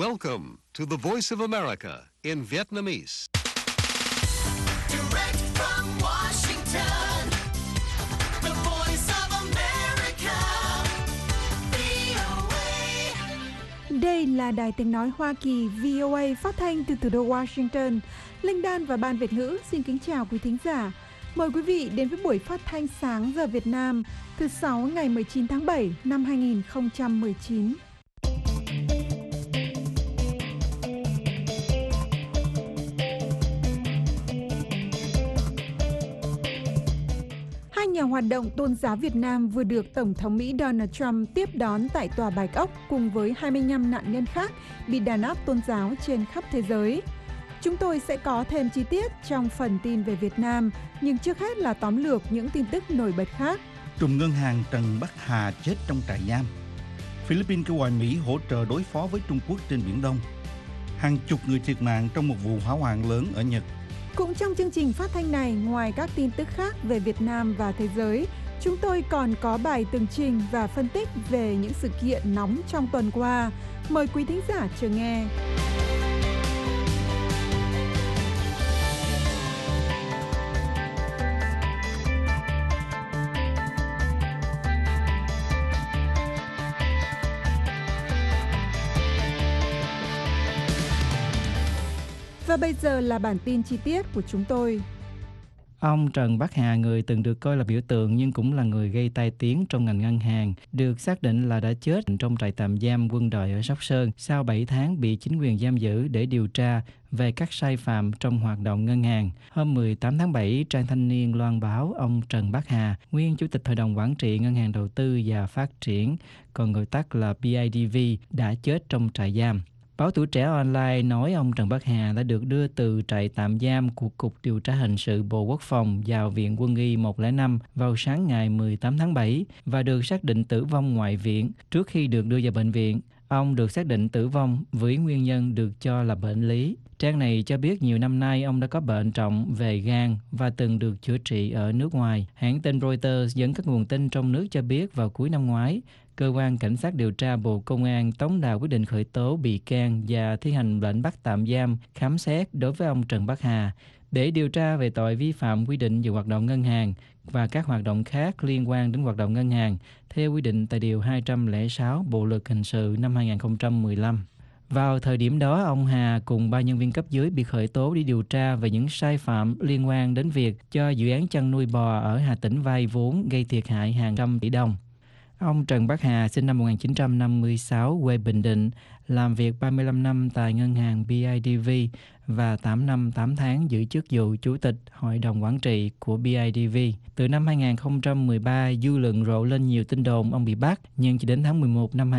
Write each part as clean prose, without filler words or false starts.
Welcome to the Voice of America in Vietnamese. Direct from Washington, the Voice of America, VOA. Đây là Đài Tiếng Nói Hoa Kỳ VOA phát thanh từ thủ đô Washington. Linh Đan và Ban Việt ngữ xin kính chào quý thính giả. Mời quý vị đến với buổi phát thanh sáng giờ Việt Nam thứ 6 ngày 19 tháng 7 năm 2019. Hai nhà hoạt động tôn giáo Việt Nam vừa được Tổng thống Mỹ Donald Trump tiếp đón tại Tòa Bạch Ốc cùng với 25 nạn nhân khác bị đàn áp tôn giáo trên khắp thế giới. Chúng tôi sẽ có thêm chi tiết trong phần tin về Việt Nam, nhưng trước hết là tóm lược những tin tức nổi bật khác. Trùm ngân hàng Trần Bắc Hà chết trong trại giam. Philippines kêu gọi Mỹ hỗ trợ đối phó với Trung Quốc trên Biển Đông. Hàng chục người thiệt mạng trong một vụ hỏa hoạn lớn ở Nhật. Cũng trong chương trình phát thanh này, ngoài các tin tức khác về Việt Nam và thế giới, chúng tôi còn có bài tường trình và phân tích về những sự kiện nóng trong tuần qua. Mời quý thính giả chờ nghe. Và bây giờ là bản tin chi tiết của chúng tôi. Ông Trần Bắc Hà, người từng được coi là biểu tượng nhưng cũng là người gây tai tiếng trong ngành ngân hàng, được xác định là đã chết trong trại tạm giam Quân Đội ở Sóc Sơn sau 7 tháng bị chính quyền giam giữ để điều tra về các sai phạm trong hoạt động ngân hàng. Hôm 18 tháng 7, trang Thanh niên loan báo ông Trần Bắc Hà, nguyên Chủ tịch Hội đồng Quản trị Ngân hàng Đầu tư và Phát triển, còn gọi tắt là BIDV, đã chết trong trại giam. Báo Tuổi Trẻ Online nói ông Trần Bắc Hà đã được đưa từ trại tạm giam của Cục Điều tra Hình sự Bộ Quốc phòng vào Viện Quân y 105 vào sáng ngày 18 tháng 7 và được xác định tử vong ngoại viện trước khi được đưa vào bệnh viện. Ông được xác định tử vong với nguyên nhân được cho là bệnh lý. Trang này cho biết nhiều năm nay ông đã có bệnh trọng về gan và từng được chữa trị ở nước ngoài. Hãng tin Reuters dẫn các nguồn tin trong nước cho biết vào cuối năm ngoái, Cơ quan Cảnh sát điều tra Bộ Công an tống đạt quyết định khởi tố bị can và thi hành lệnh bắt tạm giam, khám xét đối với ông Trần Bắc Hà để điều tra về tội vi phạm quy định về hoạt động ngân hàng và các hoạt động khác liên quan đến hoạt động ngân hàng theo quy định tại Điều 206 Bộ Luật Hình sự năm 2015. Vào thời điểm đó, ông Hà cùng 3 nhân viên cấp dưới bị khởi tố để điều tra về những sai phạm liên quan đến việc cho dự án chăn nuôi bò ở Hà Tĩnh vay vốn gây thiệt hại hàng trăm tỷ đồng. Ông Trần Bắc Hà sinh năm 1956, quê Bình Định, làm việc 35 năm tại ngân hàng BIDV và 8 năm 8 tháng giữ chức vụ Chủ tịch Hội đồng Quản trị của BIDV. Từ năm 2013, dư luận rộ lên nhiều tin đồn ông bị bắt, nhưng chỉ đến tháng 11 năm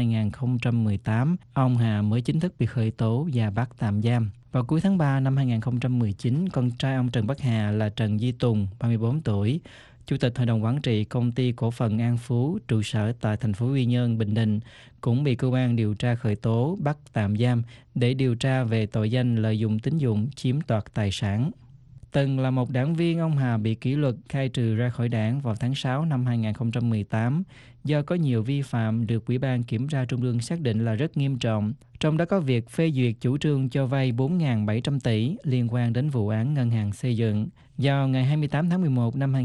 2018, ông Hà mới chính thức bị khởi tố và bắt tạm giam. Vào cuối tháng 3 năm 2019, con trai ông Trần Bắc Hà là Trần Duy Tùng, 34 tuổi, Chủ tịch Hội đồng Quản trị Công ty Cổ phần An Phú, trụ sở tại thành phố Quy Nhơn, Bình Định, cũng bị cơ quan điều tra khởi tố, bắt tạm giam để điều tra về tội danh lợi dụng tín dụng chiếm đoạt tài sản. Từng là một đảng viên, ông Hà bị kỷ luật khai trừ ra khỏi đảng vào tháng 6 năm 2018 do có nhiều vi phạm được Ủy ban Kiểm tra Trung ương xác định là rất nghiêm trọng. Trong đó có việc phê duyệt chủ trương cho vay 4.700 tỷ liên quan đến vụ án ngân hàng xây dựng. Vào ngày 28 tháng 11 năm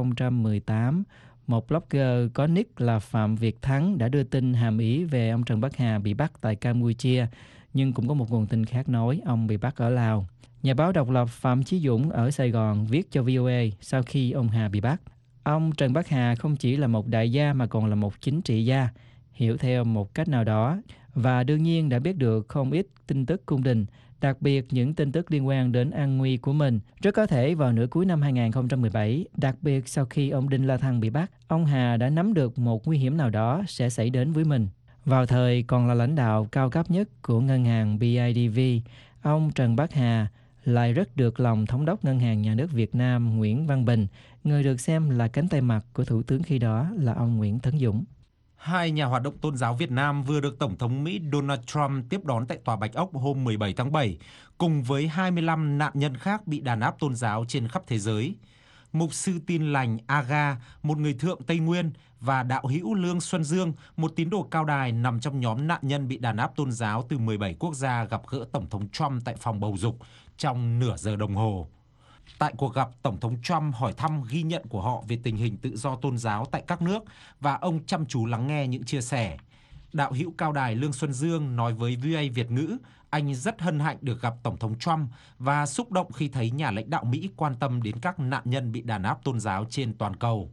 2018, một blogger có nick là Phạm Việt Thắng đã đưa tin hàm ý về ông Trần Bắc Hà bị bắt tại Campuchia, nhưng cũng có một nguồn tin khác nói ông bị bắt ở Lào. Nhà báo độc lập Phạm Chí Dũng ở Sài Gòn viết cho VOA sau khi ông Hà bị bắt. Ông Trần Bắc Hà không chỉ là một đại gia mà còn là một chính trị gia, hiểu theo một cách nào đó, và đương nhiên đã biết được không ít tin tức cung đình, đặc biệt những tin tức liên quan đến an nguy của mình. Rất có thể vào nửa cuối năm 2017, đặc biệt sau khi ông Đinh La Thăng bị bắt, ông Hà đã nắm được một nguy hiểm nào đó sẽ xảy đến với mình. Vào thời còn là lãnh đạo cao cấp nhất của ngân hàng BIDV, ông Trần Bắc Hà lại rất được lòng Thống đốc Ngân hàng Nhà nước Việt Nam Nguyễn Văn Bình, người được xem là cánh tay mặt của Thủ tướng khi đó là ông Nguyễn Tấn Dũng. Hai nhà hoạt động tôn giáo Việt Nam vừa được Tổng thống Mỹ Donald Trump tiếp đón tại Tòa Bạch Ốc hôm 17 tháng 7, cùng với 25 nạn nhân khác bị đàn áp tôn giáo trên khắp thế giới. mục sư Tin Lành Aga, một người thượng Tây Nguyên, và đạo hữu Lương Xuân Dương, một tín đồ cao đài nằm trong nhóm nạn nhân bị đàn áp tôn giáo từ 17 quốc gia gặp gỡ Tổng thống Trump tại phòng bầu dục trong nửa giờ đồng hồ. Tại cuộc gặp, Tổng thống Trump hỏi thăm ghi nhận của họ về tình hình tự do tôn giáo tại các nước và ông chăm chú lắng nghe những chia sẻ. Đạo hữu cao đài Lương Xuân Dương nói với VOA Việt ngữ, anh rất hân hạnh được gặp Tổng thống Trump và xúc động khi thấy nhà lãnh đạo Mỹ quan tâm đến các nạn nhân bị đàn áp tôn giáo trên toàn cầu.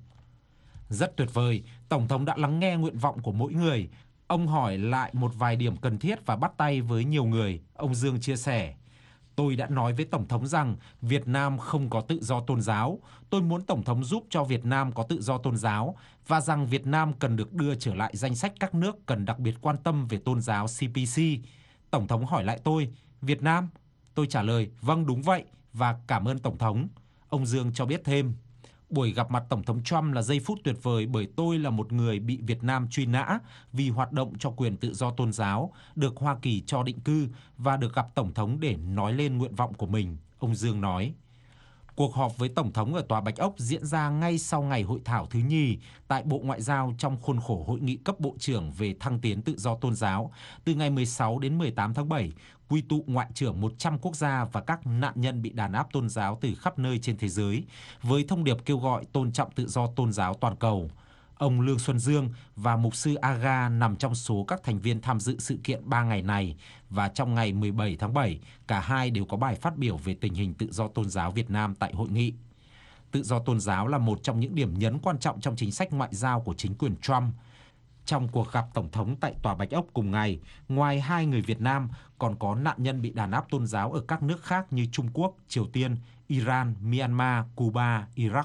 Rất tuyệt vời, Tổng thống đã lắng nghe nguyện vọng của mỗi người. Ông hỏi lại một vài điểm cần thiết và bắt tay với nhiều người, ông Dương chia sẻ. Tôi đã nói với Tổng thống rằng Việt Nam không có tự do tôn giáo. Tôi muốn Tổng thống giúp cho Việt Nam có tự do tôn giáo và rằng Việt Nam cần được đưa trở lại danh sách các nước cần đặc biệt quan tâm về tôn giáo CPC. Tổng thống hỏi lại tôi, Việt Nam? Tôi trả lời, vâng đúng vậy và cảm ơn Tổng thống. Ông Dương cho biết thêm, buổi gặp mặt Tổng thống Trump là giây phút tuyệt vời bởi tôi là một người bị Việt Nam truy nã vì hoạt động cho quyền tự do tôn giáo, được Hoa Kỳ cho định cư và được gặp Tổng thống để nói lên nguyện vọng của mình, ông Dương nói. Cuộc họp với Tổng thống ở Tòa Bạch Ốc diễn ra ngay sau ngày hội thảo thứ nhì tại Bộ Ngoại giao trong khuôn khổ hội nghị cấp bộ trưởng về thăng tiến tự do tôn giáo từ ngày 16 đến 18 tháng 7, quy tụ ngoại trưởng 100 quốc gia và các nạn nhân bị đàn áp tôn giáo từ khắp nơi trên thế giới, với thông điệp kêu gọi tôn trọng tự do tôn giáo toàn cầu. Ông Lương Xuân Dương và mục sư Aga nằm trong số các thành viên tham dự sự kiện 3 ngày này và trong ngày 17 tháng 7, cả hai đều có bài phát biểu về tình hình tự do tôn giáo Việt Nam tại hội nghị. Tự do tôn giáo là một trong những điểm nhấn quan trọng trong chính sách ngoại giao của chính quyền Trump. Trong cuộc gặp Tổng thống tại Tòa Bạch Ốc cùng ngày, ngoài hai người Việt Nam, còn có nạn nhân bị đàn áp tôn giáo ở các nước khác như Trung Quốc, Triều Tiên, Iran, Myanmar, Cuba, Iraq.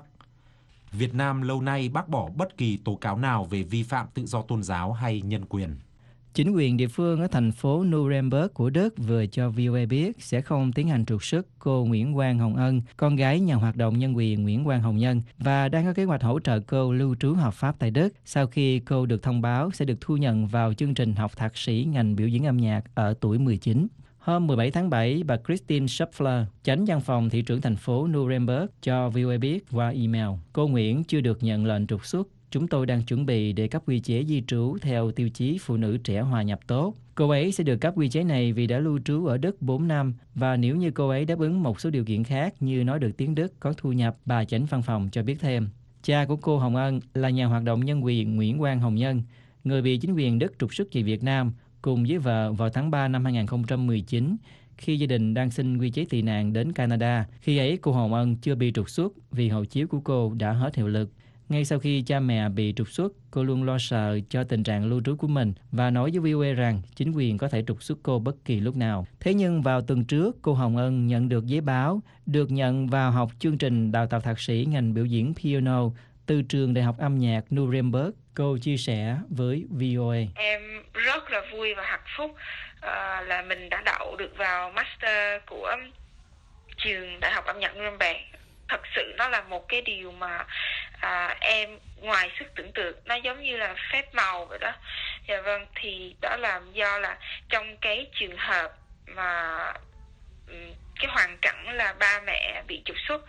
Việt Nam lâu nay bác bỏ bất kỳ tố cáo nào về vi phạm tự do tôn giáo hay nhân quyền. Chính quyền địa phương ở thành phố Nuremberg của Đức vừa cho VOA biết sẽ không tiến hành trục xuất cô Nguyễn Quang Hồng Ân, con gái nhà hoạt động nhân quyền Nguyễn Quang Hồng Nhân, và đang có kế hoạch hỗ trợ cô lưu trú hợp pháp tại Đức sau khi cô được thông báo sẽ được thu nhận vào chương trình học thạc sĩ ngành biểu diễn âm nhạc ở tuổi 19. Hôm 17 tháng 7, bà Christine Schöpfler, chánh văn phòng thị trưởng thành phố Nuremberg, cho VOA biết qua email. Cô Nguyễn chưa được nhận lệnh trục xuất. Chúng tôi đang chuẩn bị để cấp quy chế di trú theo tiêu chí phụ nữ trẻ hòa nhập tốt. Cô ấy sẽ được cấp quy chế này vì đã lưu trú ở Đức 4 năm và nếu như cô ấy đáp ứng một số điều kiện khác như nói được tiếng Đức, có thu nhập, bà chánh văn phòng cho biết thêm. Cha của cô Hồng Ân là nhà hoạt động nhân quyền Nguyễn Quang Hồng Nhân, người bị chính quyền Đức trục xuất về Việt Nam cùng với vợ vào tháng 3 năm 2019 khi gia đình đang xin quy chế tị nạn đến Canada. Khi ấy cô Hồng Ân chưa bị trục xuất vì hộ chiếu của cô đã hết hiệu lực. Ngay sau khi cha mẹ bị trục xuất, cô luôn lo sợ cho tình trạng lưu trú của mình và nói với VOA rằng chính quyền có thể trục xuất cô bất kỳ lúc nào. Thế nhưng vào tuần trước, cô Hồng Ân nhận được giấy báo được nhận vào học chương trình đào tạo thạc sĩ ngành biểu diễn piano từ trường Đại học âm nhạc Nuremberg. Cô chia sẻ với VOA. Em rất là vui và hạnh phúc là mình đã đậu được vào master của trường Đại học âm nhạc Nuremberg. Thật sự nó là một cái điều mà em ngoài sức tưởng tượng, nó giống như là phép màu vậy đó. Dạ vâng, thì đó là do là trong cái trường hợp mà cái hoàn cảnh là ba mẹ bị trục xuất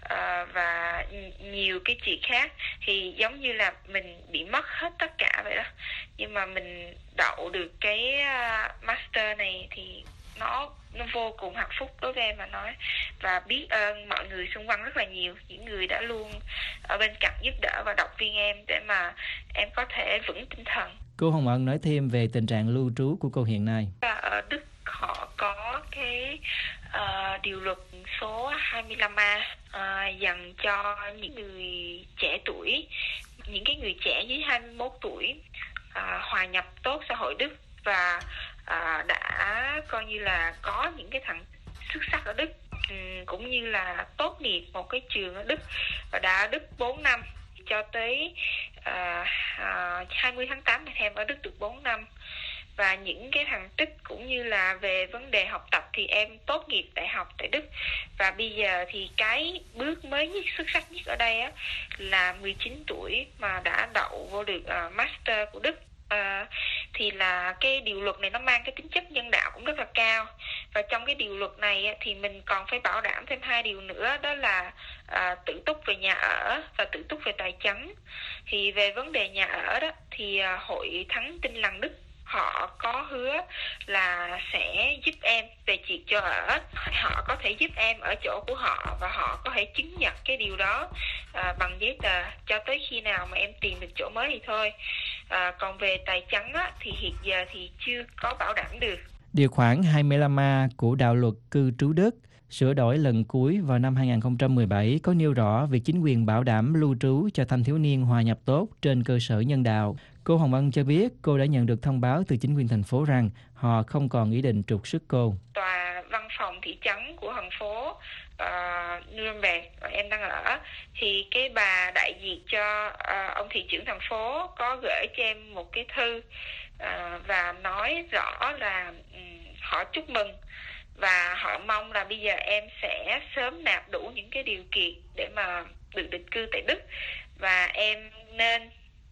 và nhiều cái chuyện khác, thì giống như là mình bị mất hết tất cả vậy đó. Nhưng mà mình đậu được cái master này thì nó vô cùng hạnh phúc đối với em mà nói, và biết ơn mọi người xung quanh rất là nhiều, những người đã luôn ở bên cạnh giúp đỡ và động viên em để mà em có thể vững tinh thần. Cô Hồng Ân nói thêm về tình trạng lưu trú của cô hiện nay. Ở Đức họ có cái điều luật số 25A dành cho những người trẻ tuổi, những cái người trẻ dưới 21 tuổi hòa nhập tốt xã hội Đức và đã coi như là có những cái thành xuất sắc ở Đức, cũng như là tốt nghiệp một cái trường ở Đức và đã ở Đức 4 năm cho tới 20 tháng 8 thì em ở Đức được 4 năm. Và những cái thành tích cũng như là về vấn đề học tập thì em tốt nghiệp đại học tại Đức. Và bây giờ thì cái bước mới nhất, xuất sắc nhất ở đây á, là 19 tuổi mà đã đậu vô được master của Đức. Thì là cái điều luật này nó mang cái tính chất nhân đạo cũng rất là cao, Và trong cái điều luật này á, thì mình còn phải bảo đảm thêm 2 điều nữa, đó là tự túc về nhà ở và tự túc về tài chính. Thì về vấn đề nhà ở đó thì Hội Thánh Tin Lành Đức họ có hứa là sẽ giúp em về chuyện cho ở. Họ có thể giúp em ở chỗ của họ và họ có thể chứng nhận cái điều đó bằng giấy tờ cho tới khi nào mà em tìm được chỗ mới thì thôi. Còn về tài chính á, thì hiện giờ thì chưa có bảo đảm được. Điều khoản 25A của đạo luật cư trú Đức sửa đổi lần cuối vào năm 2017 có nêu rõ việc chính quyền bảo đảm lưu trú cho thanh thiếu niên hòa nhập tốt trên cơ sở nhân đạo. Cô Hồng Ân cho biết cô đã nhận được thông báo từ chính quyền thành phố rằng họ không còn ý định trục xuất cô. Tòa văn phòng thị trấn của thành phố Nuremberg em đang ở, thì cái bà đại diện cho ông thị trưởng thành phố có gửi cho em một cái thư và nói rõ là họ chúc mừng và họ mong là bây giờ em sẽ sớm nạp đủ những cái điều kiện để mà được định cư tại Đức, và em nên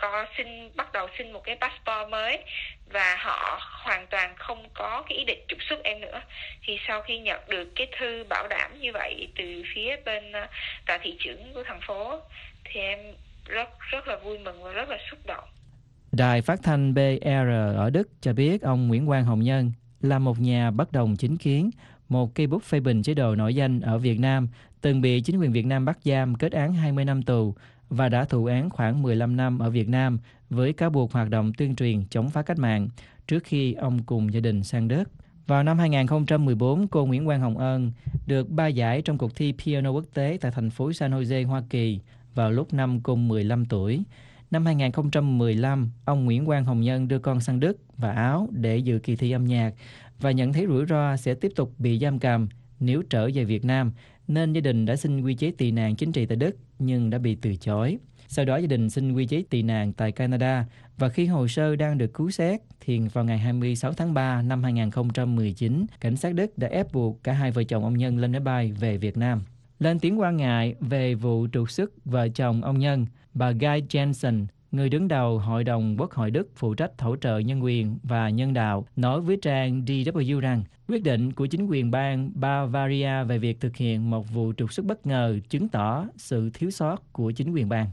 bắt đầu xin một cái passport mới, và họ hoàn toàn không có cái ý định trục xuất em nữa. Thì sau khi nhận được cái thư bảo đảm như vậy từ phía bên tòa thị trưởng của thành phố thì em rất là vui mừng và rất là xúc động. Đài phát thanh BR ở Đức cho biết ông Nguyễn Quang Hồng Nhân là một nhà bất đồng chính kiến, một cây bút phê bình chế độ nổi danh ở Việt Nam, từng bị chính quyền Việt Nam bắt giam kết án 20 năm tù và đã thụ án khoảng 15 năm ở Việt Nam với cáo buộc hoạt động tuyên truyền chống phá cách mạng trước khi ông cùng gia đình sang Đức. Vào năm 2014, cô Nguyễn Quang Hồng Ân được 3 giải trong cuộc thi piano quốc tế tại thành phố San Jose, Hoa Kỳ vào lúc năm cô 15 tuổi. Năm 2015, ông Nguyễn Quang Hồng Nhân đưa con sang Đức và Áo để dự kỳ thi âm nhạc và nhận thấy rủi ro sẽ tiếp tục bị giam cầm nếu trở về Việt Nam, nên gia đình đã xin quy chế tị nạn chính trị tại Đức nhưng đã bị từ chối. Sau đó gia đình xin quy chế tị nạn tại Canada, và khi hồ sơ đang được cứu xét thì vào ngày 26 tháng 3 năm 2019, cảnh sát Đức đã ép buộc cả hai vợ chồng ông Nhân lên máy bay về Việt Nam. Lên tiếng quan ngại về vụ trục xuất vợ chồng ông Nhân, bà Guy Jensen, người đứng đầu Hội đồng Quốc hội Đức phụ trách hỗ trợ nhân quyền và nhân đạo, nói với trang DW rằng quyết định của chính quyền bang Bavaria về việc thực hiện một vụ trục xuất bất ngờ chứng tỏ sự thiếu sót của chính quyền bang.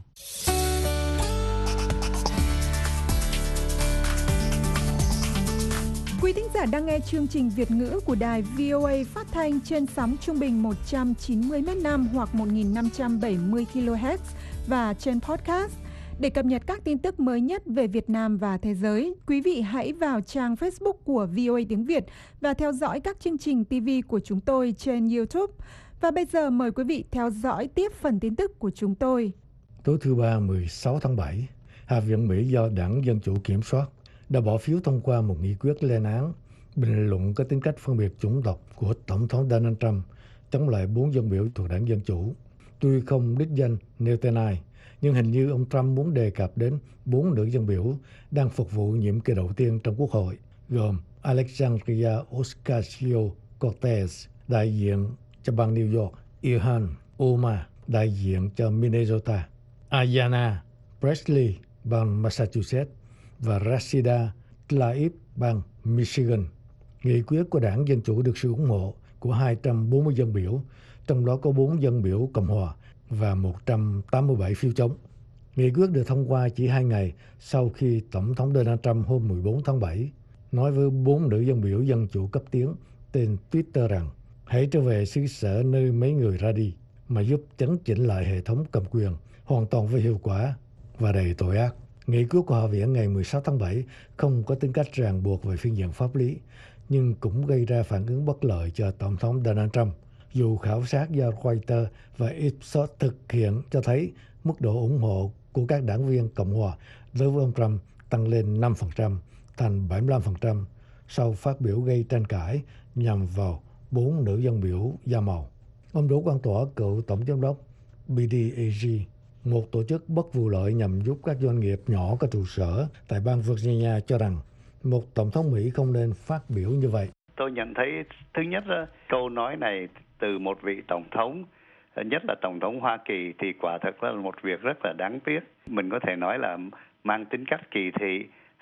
Quý thính giả đang nghe chương trình Việt ngữ của đài VOA phát thanh trên sóng trung bình 190 m/s hoặc 1570 kHz và trên podcast. Để cập nhật các tin tức mới nhất về Việt Nam và thế giới, quý vị hãy vào trang Facebook của VOA tiếng Việt và theo dõi các chương trình TV của chúng tôi trên YouTube. Và bây giờ mời quý vị theo dõi tiếp phần tin tức của chúng tôi. Tối thứ Ba 16 tháng 7, Hạ viện Mỹ do Đảng Dân Chủ kiểm soát đã bỏ phiếu thông qua một nghị quyết lên án bình luận có tính cách phân biệt chủng tộc của Tổng thống Donald Trump chống lại 4 dân biểu thuộc Đảng Dân Chủ. Tuy không đích danh nêu tên ai, nhưng hình như ông Trump muốn đề cập đến 4 nữ dân biểu đang phục vụ nhiệm kỳ đầu tiên trong Quốc hội, gồm Alexandria Ocasio-Cortez, đại diện cho bang New York, Ilhan Omar, đại diện cho Minnesota, Ayanna Pressley, bang Massachusetts, và Rashida Tlaib, bang Michigan. Nghị quyết của Đảng Dân Chủ được sự ủng hộ của 240 dân biểu, trong đó có 4 dân biểu Cộng hòa và 187 phiếu chống. Nghị quyết được thông qua chỉ 2 ngày sau khi Tổng thống Donald Trump hôm 14 tháng 7 nói với 4 nữ dân biểu Dân Chủ cấp tiến trên Twitter rằng hãy trở về xứ sở nơi mấy người ra đi, mà giúp chấn chỉnh lại hệ thống cầm quyền hoàn toàn với hiệu quả và đầy tội ác. Nghị quyết của Hạ viện ngày 16 tháng 7 không có tính cách ràng buộc về phương diện pháp lý, nhưng cũng gây ra phản ứng bất lợi cho Tổng thống Donald Trump. Dù khảo sát do Reuters và Ipsos thực hiện cho thấy mức độ ủng hộ của các đảng viên Cộng hòa đối với ông Trump tăng lên 5% thành 75% sau phát biểu gây tranh cãi nhằm vào 4 nữ dân biểu da màu. Ông Đỗ Quang Tỏa, cựu tổng giám đốc BDAG, một tổ chức bất vụ lợi nhằm giúp các doanh nghiệp nhỏ có trụ sở tại bang Virginia, cho rằng một tổng thống Mỹ không nên phát biểu như vậy. Tôi nhận thấy thứ nhất câu nói này từ một vị tổng thống, nhất là tổng thống Hoa Kỳ, thì quả thật là một việc rất là đáng tiếc. Mình có thể nói là mang tính cách kỳ thị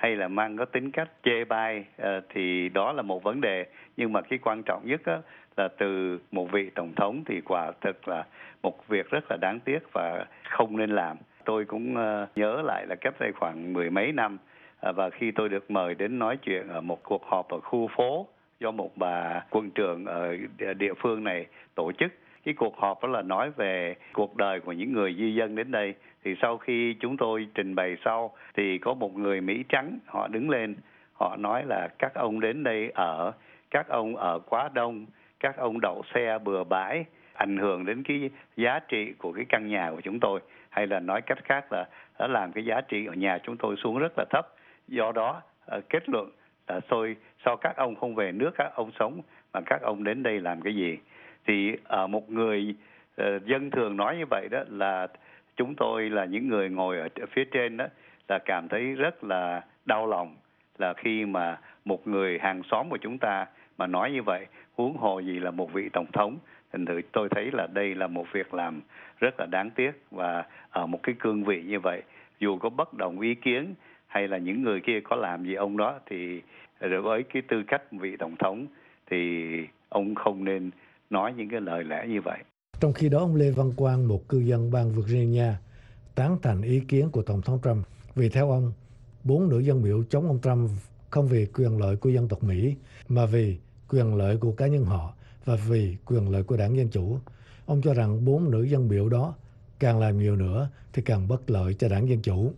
hay là mang có tính cách chê bai thì đó là một vấn đề. Nhưng mà cái quan trọng nhất á, là từ một vị tổng thống thì quả thực là một việc rất là đáng tiếc và không nên làm. Tôi cũng nhớ lại là cách đây khoảng mười mấy năm, và khi tôi được mời đến nói chuyện ở một cuộc họp ở khu phố do một bà quân trưởng ở địa phương này tổ chức. Cái cuộc họp đó là nói về cuộc đời của những người di dân đến đây. Thì sau khi chúng tôi trình bày xong thì có một người Mỹ trắng, họ đứng lên, họ nói là các ông đến đây các ông ở quá đông, các ông đậu xe bừa bãi, ảnh hưởng đến cái giá trị của cái căn nhà của chúng tôi. Hay là nói cách khác là đã làm cái giá trị ở nhà chúng tôi xuống rất là thấp. Do đó kết luận là sao các ông không về nước các ông sống mà các ông đến đây làm cái gì? Thì một người dân thường nói như vậy đó là chúng tôi là những người ngồi ở phía trên đó là cảm thấy rất là đau lòng, là khi mà một người hàng xóm của chúng ta mà nói như vậy, huống hồ gì là một vị tổng thống. Thành thử tôi thấy là đây là một việc làm rất là đáng tiếc, và ở một cái cương vị như vậy, dù có bất đồng ý kiến hay là những người kia có làm gì ông đó, thì với cái tư cách vị tổng thống thì ông không nên nói những cái lời lẽ như vậy. Trong khi đó, ông Lê Văn Quang, một cư dân bang Virginia, tán thành ý kiến của Tổng thống Trump. Vì theo ông, 4 nữ dân biểu chống ông Trump không vì quyền lợi của dân tộc Mỹ, mà vì quyền lợi của cá nhân họ và vì quyền lợi của đảng Dân Chủ. Ông cho rằng 4 nữ dân biểu đó càng làm nhiều nữa thì càng bất lợi cho đảng Dân Chủ.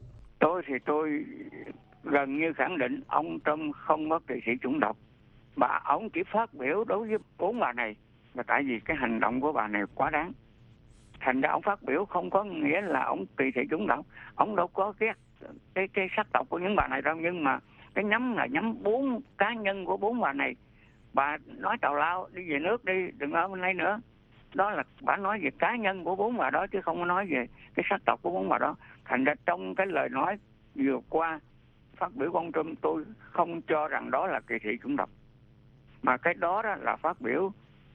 Tôi gần như khẳng định ông Trump không có kỵ sĩ chủng tộc. Bà ông chỉ phát biểu đối với 4 bà này là tại vì cái hành động của bà này quá đáng. Thành ra ông phát biểu không có nghĩa là ông kỵ sĩ chủng tộc. Ông đâu có ghét cái sắc tộc của những bà này đâu, nhưng mà cái nhắm là nhắm 4 cá nhân của 4 bà này. Bà nói tào lao đi về nước đi, đừng ở bên đây nữa. Đó là bà nói về cá nhân của 4 bà đó chứ không có nói về cái sắc tộc của 4 bà đó. Thành ra trong cái lời nói vừa qua phát biểu của ông Trump, tôi không cho rằng đó là kỵ sĩ chủng tộc, mà cái đó là phát biểu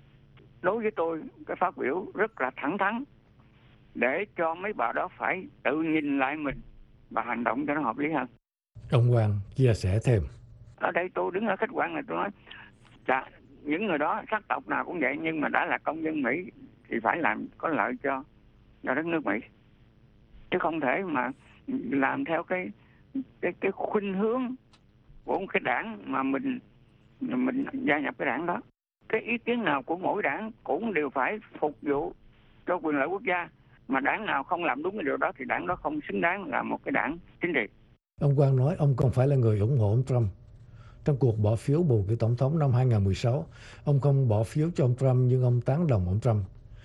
đối với tôi, cái phát biểu rất là thẳng thắn để cho mấy bà đó phải tự nhìn lại mình và hành động cho nó hợp lý hơn. Ông Quang chia sẻ thêm. Ở đây tôi đứng ở khách quan này tôi nói những người đó sắc tộc nào cũng vậy, nhưng mà đã là công dân Mỹ thì phải làm có lợi cho đất nước Mỹ, chứ không thể mà làm theo cái khuynh hướng của cái đảng mà mình gia nhập cái đảng đó. Cái ý kiến nào của mỗi đảng cũng đều phải phục vụ cho quyền lợi quốc gia, mà đảng nào không làm đúng cái điều đó thì đảng đó không xứng đáng là một cái đảng chính trị. Ông Quang nói ông không phải là người ủng hộ ông Trump. Trong cuộc bỏ phiếu bầu cử tổng thống năm 2016, ông không bỏ phiếu cho ông Trump nhưng ông tán đồng ông Trump.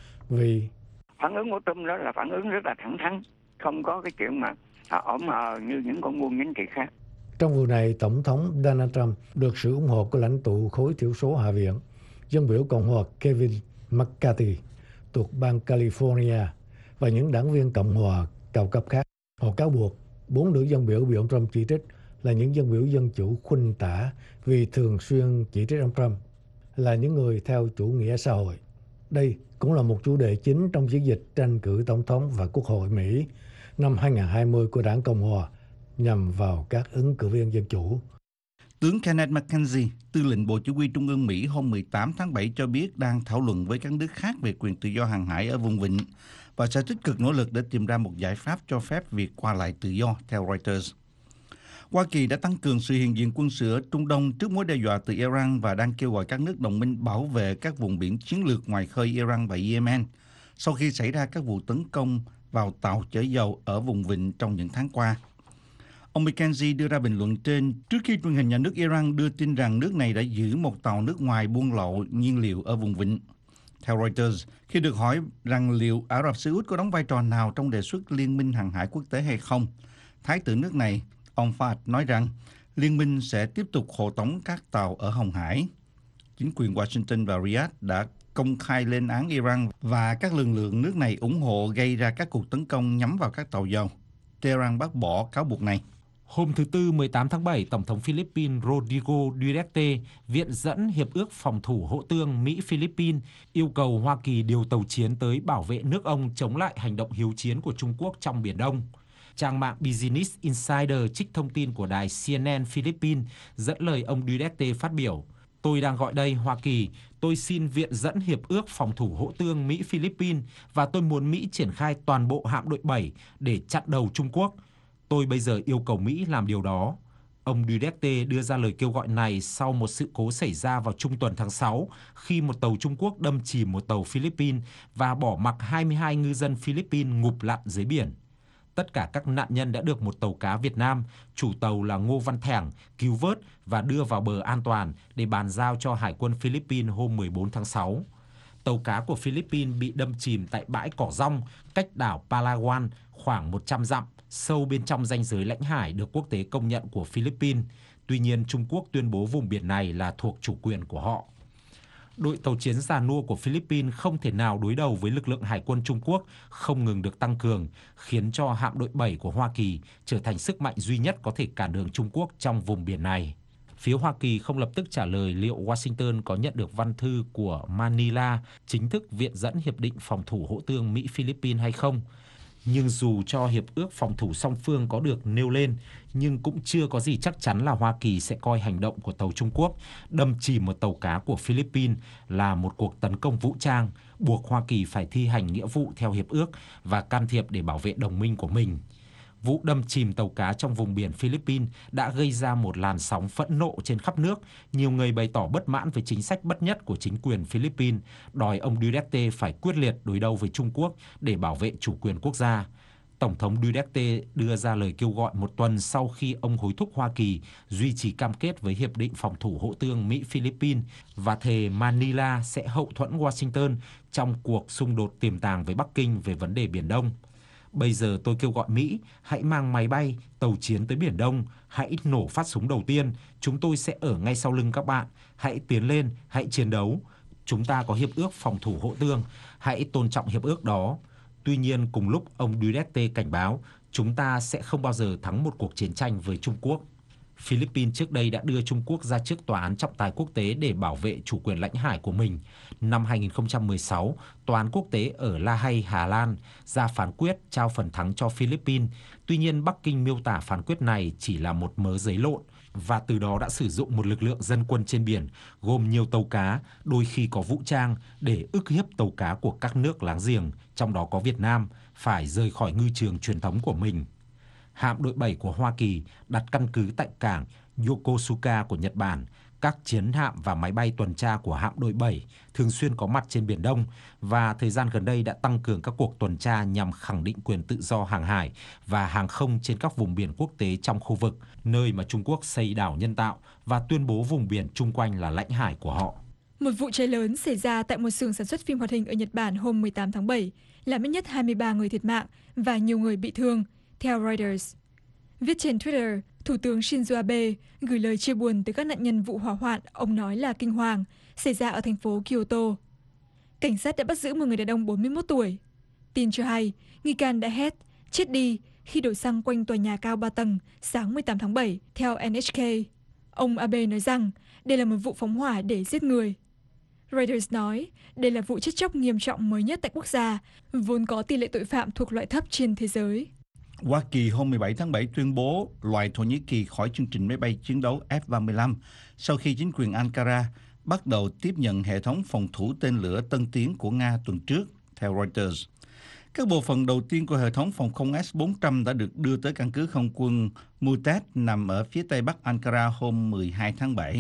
Vì phản ứng của Trump đó là phản ứng rất là thẳng thắn, không có cái chuyện mà ổn mờ như những con buôn chính trị khác. Trong vụ này, Tổng thống Donald Trump được sự ủng hộ của lãnh tụ khối thiểu số Hạ viện, dân biểu Cộng hòa Kevin McCarthy thuộc bang California và những đảng viên Cộng hòa cao cấp khác. Họ cáo buộc 4 nữ dân biểu bị ông Trump chỉ trích là những dân biểu dân chủ khuynh tả vì thường xuyên chỉ trích ông Trump là những người theo chủ nghĩa xã hội. Đây cũng là một chủ đề chính trong chiến dịch tranh cử tổng thống và quốc hội Mỹ năm 2020 của đảng Cộng hòa nhằm vào các ứng cử viên dân chủ. Tướng Kenneth McKenzie, tư lệnh Bộ Chỉ huy Trung ương Mỹ hôm 18 tháng 7 cho biết đang thảo luận với các nước khác về quyền tự do hàng hải ở vùng vịnh và sẽ tích cực nỗ lực để tìm ra một giải pháp cho phép việc qua lại tự do, theo Reuters. Hoa Kỳ đã tăng cường sự hiện diện quân sự ở Trung Đông trước mối đe dọa từ Iran và đang kêu gọi các nước đồng minh bảo vệ các vùng biển chiến lược ngoài khơi Iran và Yemen sau khi xảy ra các vụ tấn công vào tàu chở dầu ở vùng vịnh trong những tháng qua. Ông McKenzie đưa ra bình luận trên trước khi truyền hình nhà nước Iran đưa tin rằng nước này đã giữ một tàu nước ngoài buôn lậu nhiên liệu ở vùng vịnh. Theo Reuters, khi được hỏi rằng liệu Ả Rập Xê Út có đóng vai trò nào trong đề xuất Liên minh hàng hải quốc tế hay không, Thái tử nước này, ông Fahd nói rằng Liên minh sẽ tiếp tục hộ tống các tàu ở Hồng Hải. Chính quyền Washington và Riyadh đã công khai lên án Iran và các lực lượng nước này ủng hộ gây ra các cuộc tấn công nhắm vào các tàu dầu. Tehran bác bỏ cáo buộc này. Hôm thứ Tư 18 tháng 7, Tổng thống Philippines Rodrigo Duterte viện dẫn Hiệp ước Phòng thủ Hỗ tương Mỹ-Philippines yêu cầu Hoa Kỳ điều tàu chiến tới bảo vệ nước ông chống lại hành động hiếu chiến của Trung Quốc trong Biển Đông. Trang mạng Business Insider trích thông tin của đài CNN Philippines dẫn lời ông Duterte phát biểu: "Tôi đang gọi đây Hoa Kỳ, tôi xin viện dẫn Hiệp ước Phòng thủ Hỗ tương Mỹ-Philippines và tôi muốn Mỹ triển khai toàn bộ hạm đội 7 để chặn đầu Trung Quốc. Tôi bây giờ yêu cầu Mỹ làm điều đó." Ông Duterte đưa ra lời kêu gọi này sau một sự cố xảy ra vào trung tuần tháng 6 khi một tàu Trung Quốc đâm chìm một tàu Philippines và bỏ mặc 22 ngư dân Philippines ngụp lặn dưới biển. Tất cả các nạn nhân đã được một tàu cá Việt Nam, chủ tàu là Ngô Văn Thẻng, cứu vớt và đưa vào bờ an toàn để bàn giao cho Hải quân Philippines hôm 14 tháng 6. Tàu cá của Philippines bị đâm chìm tại bãi cỏ rong cách đảo Palawan khoảng 100 dặm, sâu bên trong ranh giới lãnh hải được quốc tế công nhận của Philippines. Tuy nhiên, Trung Quốc tuyên bố vùng biển này là thuộc chủ quyền của họ. Đội tàu chiến già nua của Philippines không thể nào đối đầu với lực lượng hải quân Trung Quốc không ngừng được tăng cường, khiến cho hạm đội 7 của Hoa Kỳ trở thành sức mạnh duy nhất có thể cản đường Trung Quốc trong vùng biển này. Phía Hoa Kỳ không lập tức trả lời liệu Washington có nhận được văn thư của Manila chính thức viện dẫn Hiệp định Phòng thủ Hỗ tương Mỹ-Philippines hay không. Nhưng dù cho hiệp ước phòng thủ song phương có được nêu lên, nhưng cũng chưa có gì chắc chắn là Hoa Kỳ sẽ coi hành động của tàu Trung Quốc đâm chìm một tàu cá của Philippines là một cuộc tấn công vũ trang, buộc Hoa Kỳ phải thi hành nghĩa vụ theo hiệp ước và can thiệp để bảo vệ đồng minh của mình. Vụ đâm chìm tàu cá trong vùng biển Philippines đã gây ra một làn sóng phẫn nộ trên khắp nước. Nhiều người bày tỏ bất mãn với chính sách bất nhất của chính quyền Philippines, đòi ông Duterte phải quyết liệt đối đầu với Trung Quốc để bảo vệ chủ quyền quốc gia. Tổng thống Duterte đưa ra lời kêu gọi một tuần sau khi ông hối thúc Hoa Kỳ duy trì cam kết với Hiệp định Phòng thủ Hỗ tương Mỹ-Philippines và thề Manila sẽ hậu thuẫn Washington trong cuộc xung đột tiềm tàng với Bắc Kinh về vấn đề Biển Đông. Bây giờ tôi kêu gọi Mỹ, hãy mang máy bay, tàu chiến tới Biển Đông, hãy nổ phát súng đầu tiên, chúng tôi sẽ ở ngay sau lưng các bạn, hãy tiến lên, hãy chiến đấu. Chúng ta có hiệp ước phòng thủ hỗ tương, hãy tôn trọng hiệp ước đó. Tuy nhiên, cùng lúc ông Duterte cảnh báo, chúng ta sẽ không bao giờ thắng một cuộc chiến tranh với Trung Quốc. Philippines trước đây đã đưa Trung Quốc ra trước tòa án trọng tài quốc tế để bảo vệ chủ quyền lãnh hải của mình. Năm 2016, tòa án quốc tế ở La Hay, Hà Lan ra phán quyết trao phần thắng cho Philippines. Tuy nhiên, Bắc Kinh miêu tả phán quyết này chỉ là một mớ giấy lộn và từ đó đã sử dụng một lực lượng dân quân trên biển gồm nhiều tàu cá, đôi khi có vũ trang để ức hiếp tàu cá của các nước láng giềng, trong đó có Việt Nam, phải rời khỏi ngư trường truyền thống của mình. Hạm đội 7 của Hoa Kỳ đặt căn cứ tại cảng Yokosuka của Nhật Bản. Các chiến hạm và máy bay tuần tra của hạm đội 7 thường xuyên có mặt trên Biển Đông và thời gian gần đây đã tăng cường các cuộc tuần tra nhằm khẳng định quyền tự do hàng hải và hàng không trên các vùng biển quốc tế trong khu vực, nơi mà Trung Quốc xây đảo nhân tạo và tuyên bố vùng biển chung quanh là lãnh hải của họ. Một vụ cháy lớn xảy ra tại một xưởng sản xuất phim hoạt hình ở Nhật Bản hôm 18 tháng 7, làm ít nhất 23 người thiệt mạng và nhiều người bị thương, theo Reuters. Viết trên Twitter, Thủ tướng Shinzo Abe gửi lời chia buồn tới các nạn nhân vụ hỏa hoạn ông nói là kinh hoàng xảy ra ở thành phố Kyoto. Cảnh sát đã bắt giữ một người đàn ông 41 tuổi. Tin cho hay, nghi can đã hét, chết đi khi đổ xăng quanh tòa nhà cao 3 tầng sáng 18 tháng 7, theo NHK. Ông Abe nói rằng đây là một vụ phóng hỏa để giết người. Reuters nói đây là vụ chết chóc nghiêm trọng mới nhất tại quốc gia, vốn có tỷ lệ tội phạm thuộc loại thấp trên thế giới. Hoa Kỳ hôm 17 tháng 7 tuyên bố loại Thổ Nhĩ Kỳ khỏi chương trình máy bay chiến đấu F-35 sau khi chính quyền Ankara bắt đầu tiếp nhận hệ thống phòng thủ tên lửa tân tiến của Nga tuần trước, theo Reuters. Các bộ phận đầu tiên của hệ thống phòng không S-400 đã được đưa tới căn cứ không quân Mutet nằm ở phía tây bắc Ankara hôm 12 tháng 7.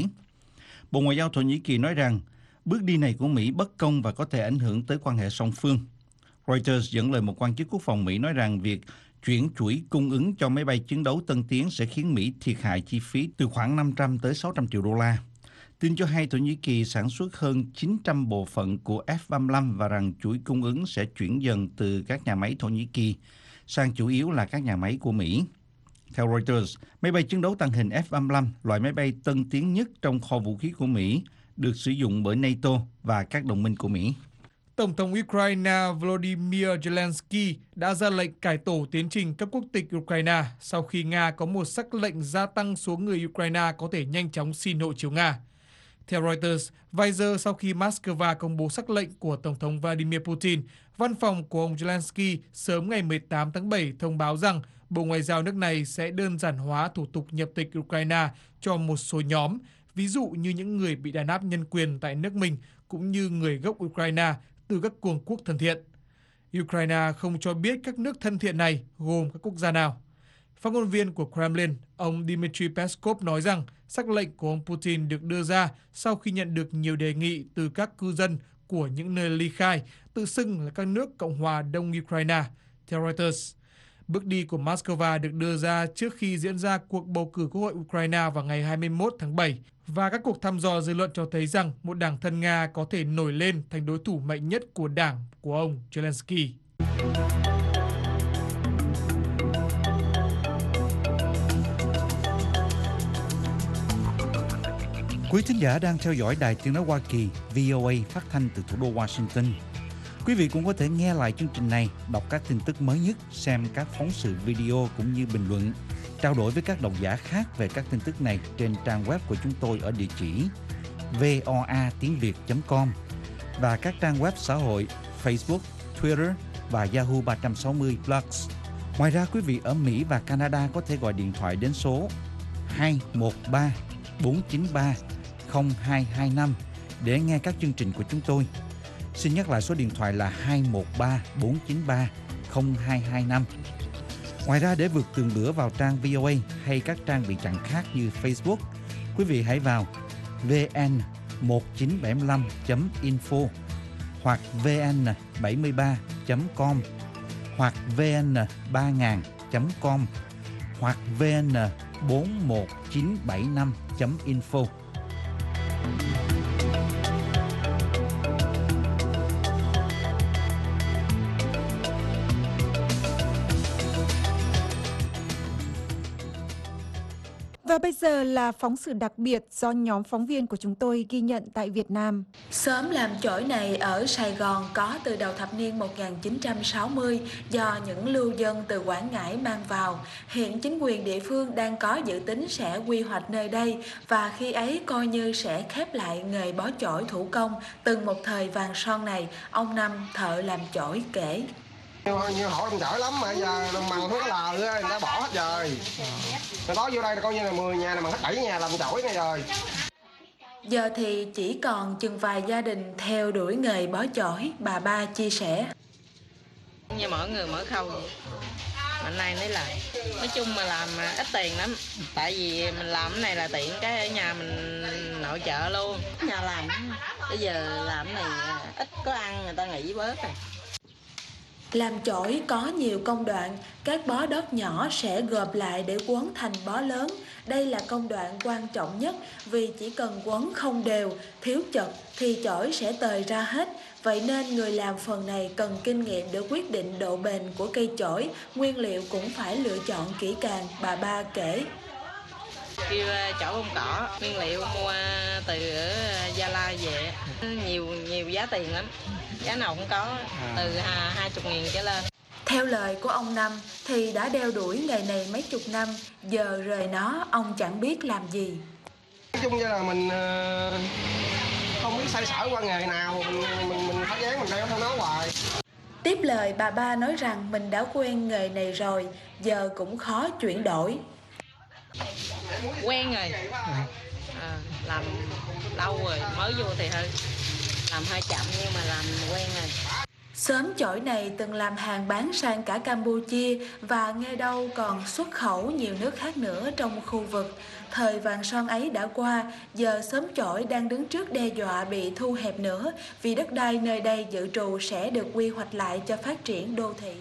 Bộ Ngoại giao Thổ Nhĩ Kỳ nói rằng bước đi này của Mỹ bất công và có thể ảnh hưởng tới quan hệ song phương. Reuters dẫn lời một quan chức quốc phòng Mỹ nói rằng việc chuyển chuỗi cung ứng cho máy bay chiến đấu tân tiến sẽ khiến Mỹ thiệt hại chi phí từ khoảng 500 tới 600 triệu đô la. Tin cho hay Thổ Nhĩ Kỳ sản xuất hơn 900 bộ phận của F-35 và rằng chuỗi cung ứng sẽ chuyển dần từ các nhà máy Thổ Nhĩ Kỳ sang chủ yếu là các nhà máy của Mỹ. Theo Reuters, máy bay chiến đấu tàng hình F-35, loại máy bay tân tiến nhất trong kho vũ khí của Mỹ, được sử dụng bởi NATO và các đồng minh của Mỹ. Tổng thống Ukraine Volodymyr Zelensky đã ra lệnh cải tổ tiến trình cấp quốc tịch Ukraine sau khi Nga có một sắc lệnh gia tăng số người Ukraine có thể nhanh chóng xin hộ chiếu Nga. Theo Reuters, vài giờ sau khi Moscow công bố sắc lệnh của Tổng thống Vladimir Putin, văn phòng của ông Zelensky sớm ngày 18 tháng 7 thông báo rằng Bộ Ngoại giao nước này sẽ đơn giản hóa thủ tục nhập tịch Ukraine cho một số nhóm, ví dụ như những người bị đàn áp nhân quyền tại nước mình, cũng như người gốc Ukraine từ các cường quốc thân thiện. Ukraine không cho biết các nước thân thiện này gồm các quốc gia nào. Phát ngôn viên của Kremlin, ông Dmitry Peskov nói rằng sắc lệnh của ông Putin được đưa ra sau khi nhận được nhiều đề nghị từ các cư dân của những nơi ly khai, tự xưng là các nước Cộng hòa Đông Ukraine, theo Reuters. Bước đi của Moscow được đưa ra trước khi diễn ra cuộc bầu cử Quốc hội Ukraine vào ngày 21 tháng 7, và các cuộc thăm dò dư luận cho thấy rằng một đảng thân Nga có thể nổi lên thành đối thủ mạnh nhất của đảng của ông Zelensky. Quý thính giả đang theo dõi Đài Tiếng nói Hoa Kỳ VOA phát thanh từ thủ đô Washington. Quý vị cũng có thể nghe lại chương trình này, đọc các tin tức mới nhất, xem các phóng sự video cũng như bình luận, trao đổi với các độc giả khác về các tin tức này trên trang web của chúng tôi ở địa chỉ voatiengviet.com và các trang web xã hội Facebook, Twitter và Yahoo 360 Plus. Ngoài ra, quý vị ở Mỹ và Canada có thể gọi điện thoại đến số 213 493 0225 để nghe các chương trình của chúng tôi. Xin nhắc lại số điện thoại là 213 493 0225. Ngoài ra, để vượt tường lửa vào trang VOA hay các trang bị chặn khác như Facebook, quý vị hãy vào vn1975.info hoặc vn73.com hoặc vn3000.com hoặc vn41975.info. Và bây giờ là phóng sự đặc biệt do nhóm phóng viên của chúng tôi ghi nhận tại Việt Nam. Xóm làm chổi này ở Sài Gòn có từ đầu thập niên 1960 do những lưu dân từ Quảng Ngãi mang vào. Hiện chính quyền địa phương đang có dự tính sẽ quy hoạch nơi đây và khi ấy coi như sẽ khép lại nghề bó chổi thủ công từng một thời vàng son này, ông Năm thợ làm chổi kể. Nhiều hộ làm chổi lắm mà giờ đồng bằng thuốc lờ người ta bỏ hết rồi. Rồi đó vô đây là coi như là 10 nhà là bằng hết 7 nhà làm chổi này rồi. Giờ thì chỉ còn chừng vài gia đình theo đuổi nghề bó chổi, bà Ba chia sẻ. Như mỗi người mỗi khâu mạnh nay nấy làm. Nói chung mà làm ít tiền lắm. Tại vì mình làm cái này là tiện cái ở nhà mình nội trợ luôn. Nhà làm bây giờ làm cái này ít có ăn người ta nghỉ bớt rồi. Làm chổi có nhiều công đoạn, các bó đất nhỏ sẽ gộp lại để quấn thành bó lớn. Đây là công đoạn quan trọng nhất vì chỉ cần quấn không đều, thiếu chật thì chổi sẽ tời ra hết. Vậy nên người làm phần này cần kinh nghiệm để quyết định độ bền của cây chổi, nguyên liệu cũng phải lựa chọn kỹ càng, bà Ba kể. Kêu chổi bông cỏ, nguyên liệu mua từ ở Gia Lai về, nhiều giá tiền lắm. Giá nào cũng có, từ 20.000 trở lên. Theo lời của ông Năm thì đã đeo đuổi nghề này mấy chục năm, giờ rời nó ông chẳng biết làm gì. Nói chung như là mình không biết xoay sở qua nghề nào, mình thói dáng mình đeo theo nó hoài. Tiếp lời bà Ba nói rằng mình đã quen nghề này rồi, giờ cũng khó chuyển đổi. Quen rồi, làm lâu rồi, mới vô thì làm hơi chậm nhưng mà làm quen rồi. Xóm chổi này từng làm hàng bán sang cả Campuchia và nghe đâu còn xuất khẩu nhiều nước khác nữa trong khu vực. Thời vàng son ấy đã qua, giờ xóm chổi đang đứng trước đe dọa bị thu hẹp nữa vì đất đai nơi đây dự trù sẽ được quy hoạch lại cho phát triển đô thị.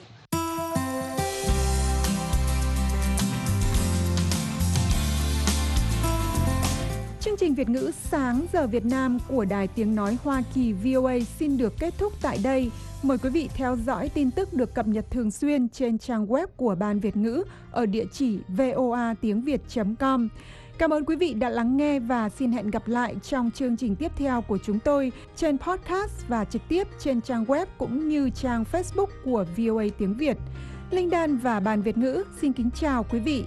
Chương trình Việt ngữ sáng giờ Việt Nam của Đài Tiếng nói Hoa Kỳ VOA xin được kết thúc tại đây. Mời quý vị theo dõi tin tức được cập nhật thường xuyên trên trang web của Ban Việt ngữ ở địa chỉ voatiengviet.com. Cảm ơn quý vị đã lắng nghe và xin hẹn gặp lại trong chương trình tiếp theo của chúng tôi trên podcast và trực tiếp trên trang web cũng như trang Facebook của VOA Tiếng Việt. Linh Đan và Ban Việt ngữ xin kính chào quý vị.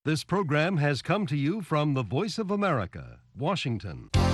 This program has come to you from the Voice of America, Washington.